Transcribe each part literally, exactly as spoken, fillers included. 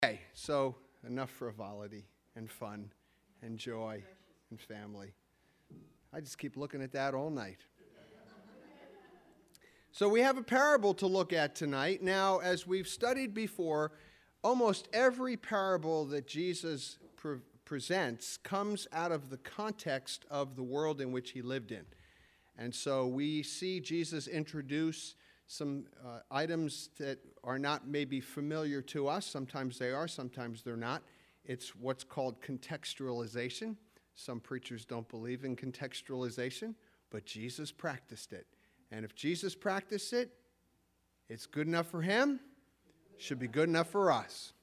Okay, so enough frivolity and fun and joy and family. I just keep looking at that all night. So we have a parable to look at tonight. Now, as we've studied before, almost every parable that Jesus pre- presents comes out of the context of the world in which he lived in. And so we see Jesus introduce some uh, items that are not maybe familiar to us. Sometimes they are, sometimes they're not. It's what's called contextualization. Some preachers don't believe in contextualization, but Jesus practiced it. And if Jesus practiced it, it's good enough for him, should be good enough for us.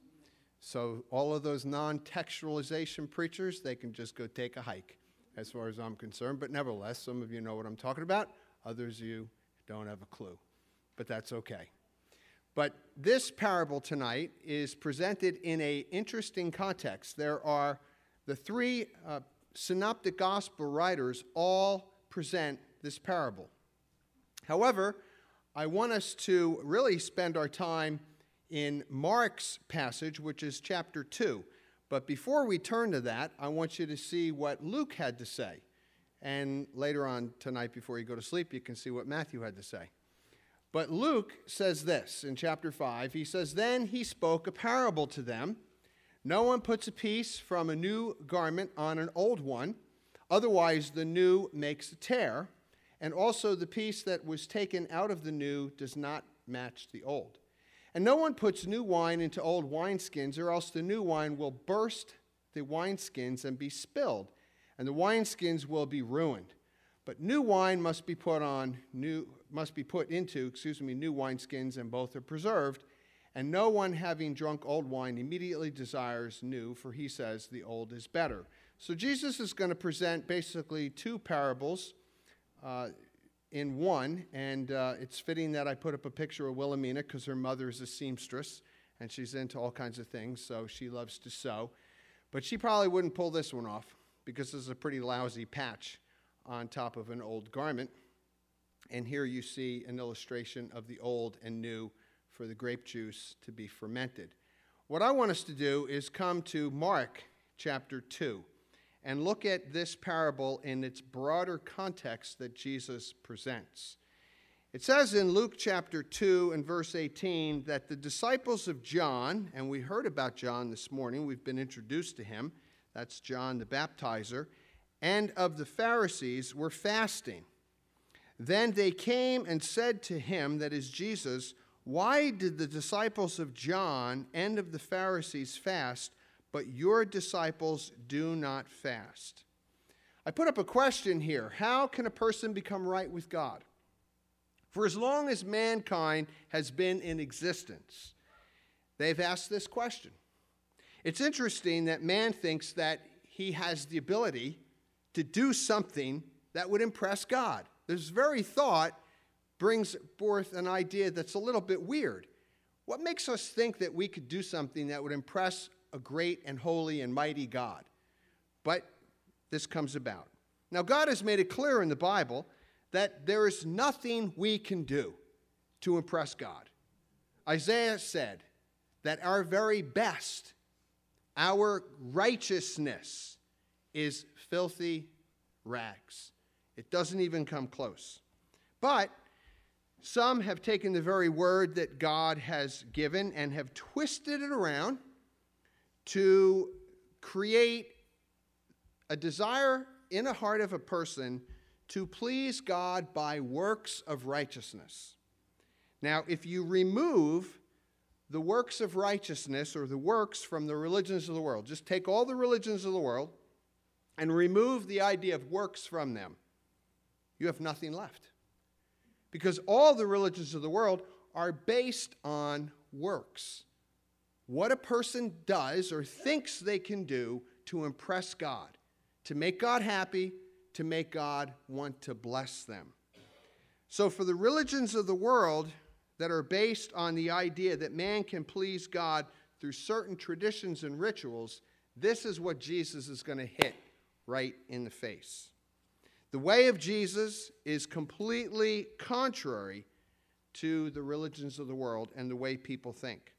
So all of those non-textualization preachers, they can just go take a hike, as far as I'm concerned. But nevertheless, some of you know what I'm talking about. Others of you don't have a clue. But that's okay. But this parable tonight is presented in an interesting context. There are the three uh, synoptic gospel writers all present this parable. However, I want us to really spend our time in Mark's passage, which is chapter two. But before we turn to that, I want you to see what Luke had to say. And later on tonight, before you go to sleep, you can see what Matthew had to say. But Luke says this in chapter five. He says, "Then he spoke a parable to them. No one puts a piece from a new garment on an old one. Otherwise, the new makes a tear. And also the piece that was taken out of the new does not match the old. And no one puts new wine into old wineskins, or else the new wine will burst the wineskins and be spilled, and the wineskins will be ruined. But new wine must be put on new must be put into, excuse me, new wineskins, and both are preserved. And no one having drunk old wine immediately desires new, for he says the old is better." So Jesus is going to present basically two parables uh, in one, and uh, it's fitting that I put up a picture of Wilhelmina because her mother is a seamstress, and she's into all kinds of things, so she loves to sew. But she probably wouldn't pull this one off because this is a pretty lousy patch on top of an old garment. And here you see an illustration of the old and new for the grape juice to be fermented. What I want us to do is come to Mark chapter two and look at this parable in its broader context that Jesus presents. It says in Luke chapter two and verse eighteen that the disciples of John, and we heard about John this morning, we've been introduced to him, that's John the Baptizer, and of the Pharisees were fasting. Then they came and said to him, that is Jesus, "Why did the disciples of John and of the Pharisees fast, but your disciples do not fast?" I put up a question here. How can a person become right with God? For as long as mankind has been in existence, they've asked this question. It's interesting that man thinks that he has the ability to do something that would impress God. This very thought brings forth an idea that's a little bit weird. What makes us think that we could do something that would impress a great and holy and mighty God? But this comes about. Now, God has made it clear in the Bible that there is nothing we can do to impress God. Isaiah said that our very best, our righteousness, is filthy rags. It doesn't even come close. But some have taken the very word that God has given and have twisted it around to create a desire in the heart of a person to please God by works of righteousness. Now, if you remove the works of righteousness or the works from the religions of the world, just take all the religions of the world and remove the idea of works from them, you have nothing left. Because all the religions of the world are based on works. What a person does or thinks they can do to impress God, to make God happy, to make God want to bless them. So for the religions of the world that are based on the idea that man can please God through certain traditions and rituals, this is what Jesus is going to hit right in the face. The way of Jesus is completely contrary to the religions of the world and the way people think.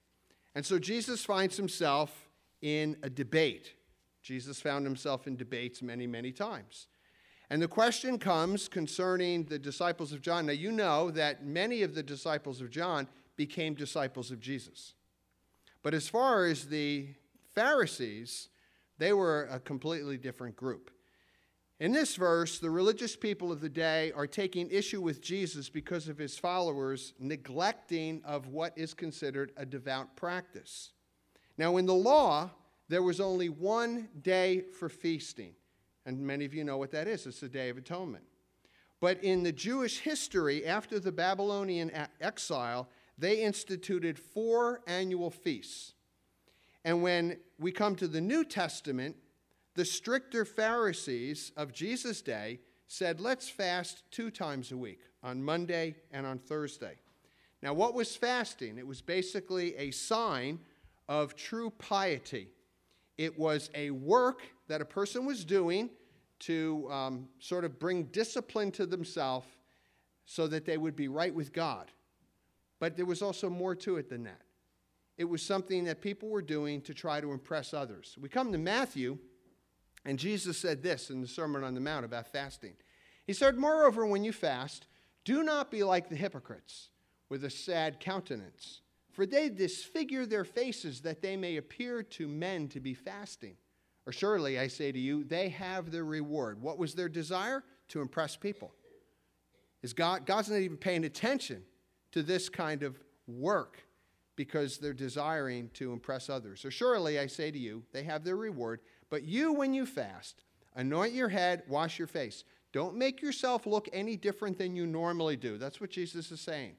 And so Jesus finds himself in a debate. Jesus found himself in debates many, many times. And the question comes concerning the disciples of John. Now, you know that many of the disciples of John became disciples of Jesus. But as far as the Pharisees, they were a completely different group. In this verse, the religious people of the day are taking issue with Jesus because of his followers neglecting of what is considered a devout practice. Now, in the law, there was only one day for feasting. And many of you know what that is. It's the Day of Atonement. But in the Jewish history, after the Babylonian exile, they instituted four annual feasts. And when we come to the New Testament, the stricter Pharisees of Jesus' day said, let's fast two times a week, on Monday and on Thursday. Now, what was fasting? It was basically a sign of true piety. It was a work that a person was doing to um, sort of bring discipline to themselves so that they would be right with God. But there was also more to it than that. It was something that people were doing to try to impress others. We come to Matthew, and Jesus said this in the Sermon on the Mount about fasting. He said, moreover, when you fast, do not be like the hypocrites with a sad countenance, for they disfigure their faces that they may appear to men to be fasting. Or surely, I say to you, they have their reward. What was their desire? To impress people. Is God, God's not even paying attention to this kind of work because they're desiring to impress others. So surely, I say to you, they have their reward. But you, when you fast, anoint your head, wash your face. Don't make yourself look any different than you normally do. That's what Jesus is saying.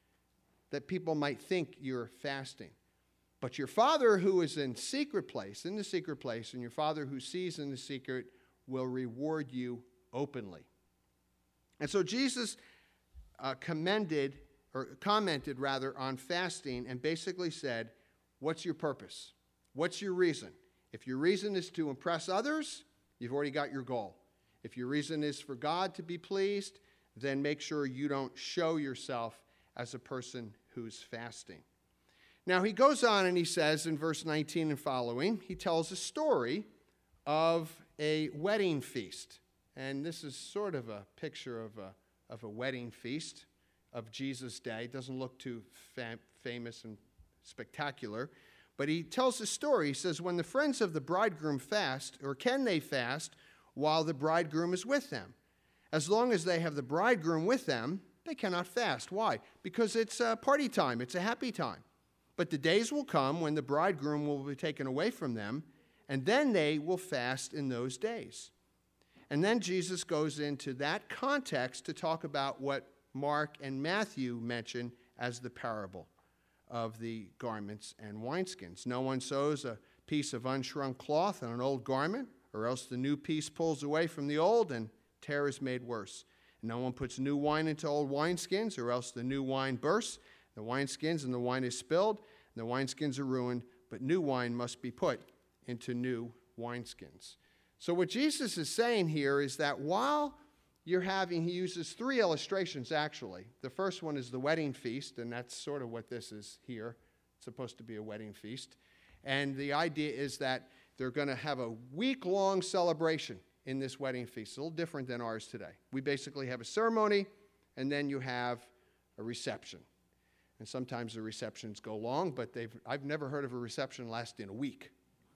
That people might think you're fasting. But your Father who is in secret place, in the secret place, and your Father who sees in the secret will reward you openly. And so Jesus uh, commended, or commented rather, on fasting and basically said, what's your purpose? What's your reason? If your reason is to impress others, you've already got your goal. If your reason is for God to be pleased, then make sure you don't show yourself as a person who's fasting. Now, he goes on and he says in verse nineteen and following, he tells a story of a wedding feast. And this is sort of a picture of a, of a wedding feast of Jesus' day. It doesn't look too fam- famous and spectacular. But he tells a story. He says, when the friends of the bridegroom fast, or can they fast while the bridegroom is with them? As long as they have the bridegroom with them, they cannot fast. Why? Because it's a party time. It's a happy time. But the days will come when the bridegroom will be taken away from them, and then they will fast in those days. And then Jesus goes into that context to talk about what Mark and Matthew mention as the parable of the garments and wineskins. No one sews a piece of unshrunk cloth on an old garment, or else the new piece pulls away from the old, and tear is made worse. No one puts new wine into old wineskins, or else the new wine bursts. The wineskins and the wine is spilled, and the wineskins are ruined, but new wine must be put into new wineskins. So what Jesus is saying here is that while you're having, he uses three illustrations actually. The first one is the wedding feast, and that's sort of what this is here. It's supposed to be a wedding feast. And the idea is that they're going to have a week-long celebration in this wedding feast. It's a little different than ours today. We basically have a ceremony, and then you have a reception. And sometimes the receptions go long, but they've, I've never heard of a reception lasting a week.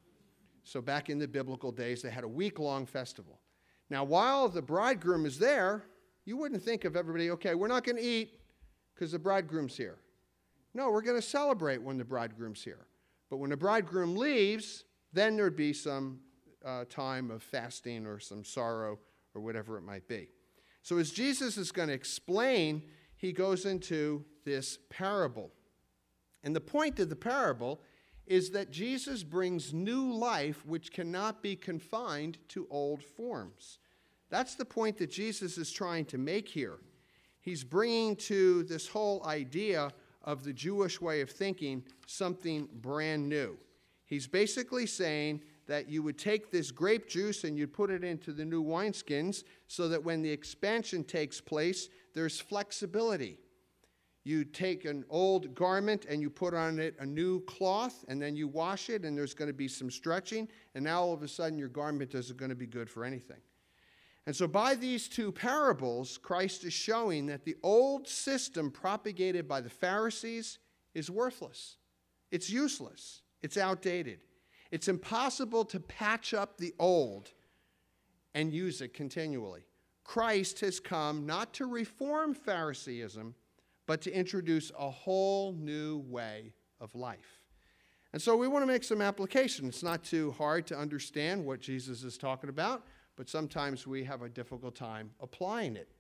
So back in the biblical days, they had a week-long festival. Now, while the bridegroom is there, you wouldn't think of everybody, okay, we're not going to eat because the bridegroom's here. No, we're going to celebrate when the bridegroom's here. But when the bridegroom leaves, then there'd be some uh, time of fasting or some sorrow or whatever it might be. So as Jesus is going to explain, he goes into this parable. And the point of the parable is that Jesus brings new life which cannot be confined to old forms. That's the point that Jesus is trying to make here. He's bringing to this whole idea of the Jewish way of thinking something brand new. He's basically saying that you would take this grape juice and you'd put it into the new wineskins so that when the expansion takes place, there's flexibility. You take an old garment and you put on it a new cloth, and then you wash it, and there's going to be some stretching, and now all of a sudden your garment isn't going to be good for anything. And so by these two parables, Christ is showing that the old system propagated by the Pharisees is worthless. It's useless. It's outdated. It's impossible to patch up the old and use it continually. Christ has come not to reform Phariseeism, but to introduce a whole new way of life. And so we want to make some application. It's not too hard to understand what Jesus is talking about, but sometimes we have a difficult time applying it.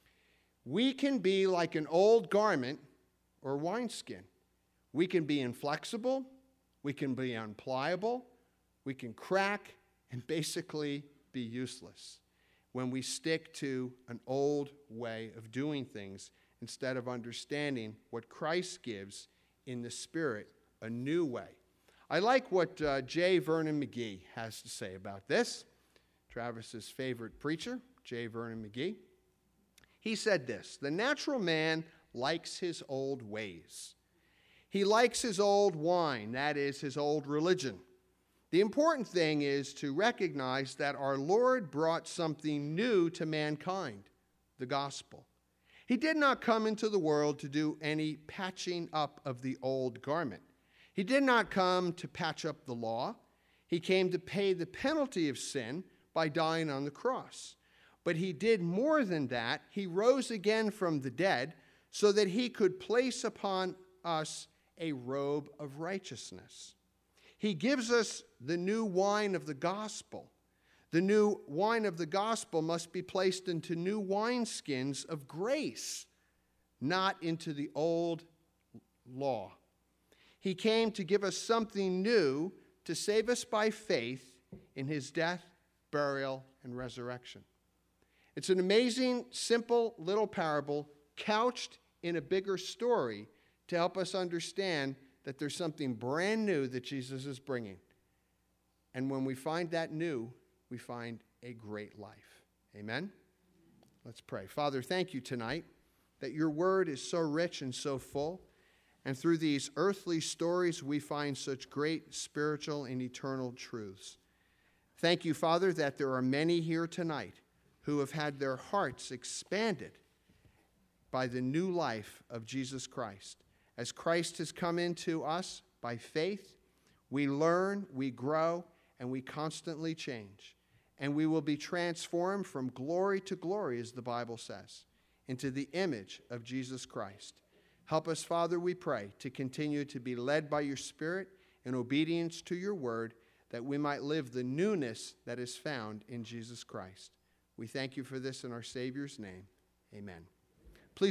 We can be like an old garment or wineskin. We can be inflexible, we can be unpliable, we can crack, and basically be useless when we stick to an old way of doing things instead of understanding what Christ gives in the Spirit, a new way. I like what uh, J. Vernon McGee has to say about this. Travis's favorite preacher, J. Vernon McGee. He said this: "The natural man likes his old ways. He likes his old wine, that is, his old religion. The important thing is to recognize that our Lord brought something new to mankind, the gospel. He did not come into the world to do any patching up of the old garment. He did not come to patch up the law. He came to pay the penalty of sin by dying on the cross. But he did more than that. He rose again from the dead so that he could place upon us a robe of righteousness. He gives us the new wine of the gospel. The new wine of the gospel must be placed into new wineskins of grace, not into the old law. He came to give us something new, to save us by faith in his death, burial, and resurrection." It's an amazing, simple little parable couched in a bigger story to help us understand that there's something brand new that Jesus is bringing. And when we find that new, we find a great life. Amen? Let's pray. Father, thank you tonight that your word is so rich and so full. And through these earthly stories, we find such great spiritual and eternal truths. Thank you, Father, that there are many here tonight who have had their hearts expanded by the new life of Jesus Christ. As Christ has come into us by faith, we learn, we grow, and we constantly change. And we will be transformed from glory to glory, as the Bible says, into the image of Jesus Christ. Help us, Father, we pray, to continue to be led by your Spirit in obedience to your word, that we might live the newness that is found in Jesus Christ. We thank you for this in our Savior's name. Amen.